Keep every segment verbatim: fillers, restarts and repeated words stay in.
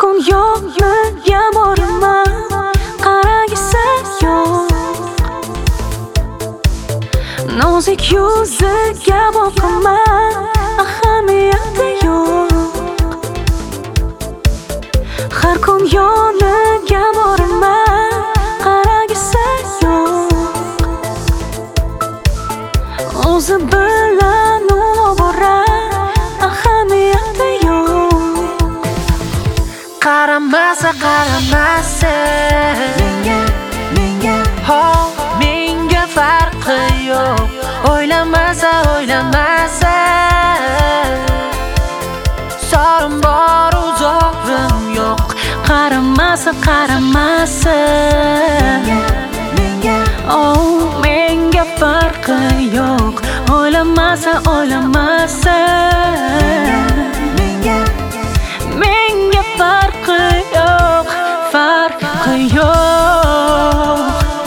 kun yo'qliga boraman, qaragisi yo'q. Nozik yuziga boqaman, ahamiyati yo'q. Har kun yoniga boraman, qaragisi yo'q. O'zi bilan oborar, ahamiyati yo'q. Qaramasa, qaramasa menga, menga, ho, menga farqi yo'q. O'ylamasa, o'ylamasa sorim bor, uzoqim yo'q. Qaramasa, qaramasa menga, oh, menga farqi yo'q. O'ylamasa, o'ylamasa menga, menga farqi yo'q, farqi yo'q.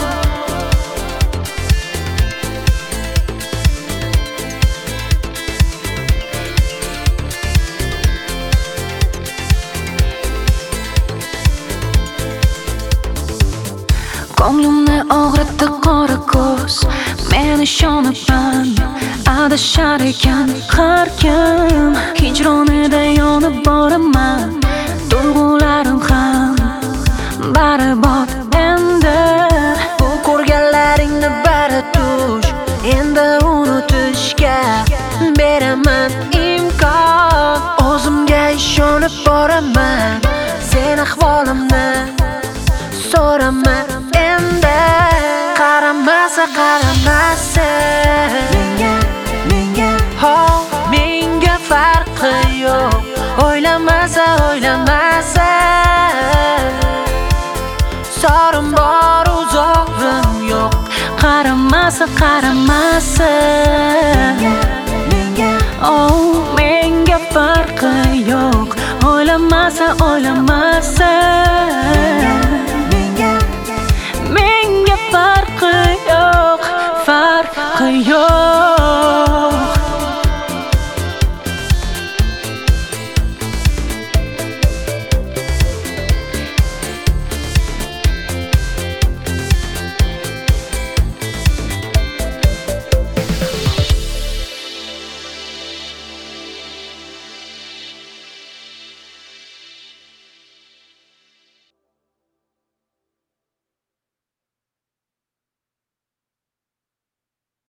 Ko'nglimni og'ritdi qora ko'z, men ishonaman, adashar ekan har kim. Hijronida yonib boraman, tuyg'ularim ham baribod endi. Bu ko'rganlaringni bari tush, endi unutishga beraman imkon. O'zimga ishonib boraman, sen ahvolimni so'raman endi. Qaramasa, qaramasa menga, menga, ho, menga farqi yo'q. O'ylamasa, o'ylamasa sorim bor, uzoqim yo'q. Qaramasa, qaramasa menga, oh, menga farqi yo'q. O'ylamasa, o'ylamasa